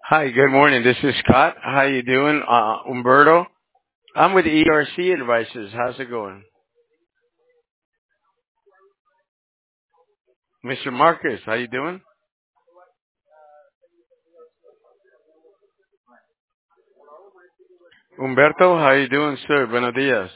Hi, good morning. This is Scott. How you doing? Umberto. I'm with ERC Advisors. How's it going? Mr. Marcus, how you doing? Umberto, how you doing, sir? Buenos dias.